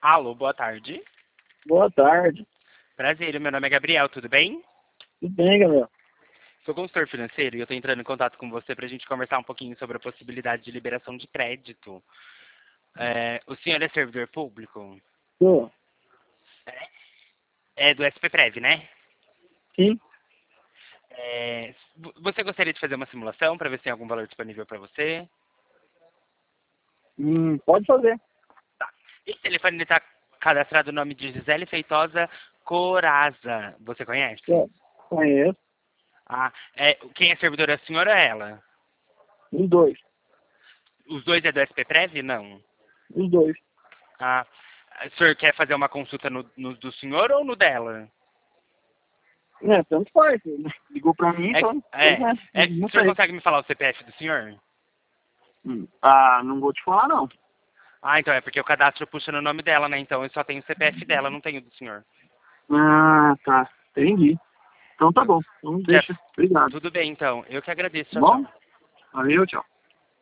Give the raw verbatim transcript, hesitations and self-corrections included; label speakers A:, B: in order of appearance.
A: Alô, boa tarde.
B: Boa tarde.
A: Prazer, meu nome é Gabriel, tudo bem?
B: Tudo bem, Gabriel?
A: Sou consultor financeiro e eu estou entrando em contato com você para a gente conversar um pouquinho sobre a possibilidade de liberação de crédito. É, o senhor é servidor público?
B: Tô.
A: É do S P Prev, né?
B: Sim.
A: É, v- você gostaria de fazer uma simulação para ver se tem algum valor disponível para você?
B: Hum, pode fazer.
A: Esse telefone está cadastrado o nome de Gisele Feitosa Coraza. Você conhece?
B: Tô. Conheço.
A: Ah, é, quem é servidor é a senhora ou é ela?
B: Os dois.
A: Os dois é do S P Prev? Não.
B: Os dois.
A: Ah, o senhor quer fazer uma consulta no, no do senhor ou no dela?
B: É, tanto faz. Ligou pra mim,
A: É,
B: então. Pois
A: é,
B: é.
A: é,
B: Não
A: o senhor
B: sei.
A: consegue me falar o C P F do senhor?
B: Hum. Ah, não vou te falar, não.
A: Ah, então é porque o cadastro puxa no nome dela, né? Então eu só tenho o C P F dela, não tenho do senhor.
B: Ah, tá. Entendi. Então tá bom. Então
A: Quer-
B: deixa. Obrigado.
A: Tudo bem, então. Eu que agradeço.
B: Tá
A: Tchau, tchau.
B: bom? Valeu, tchau.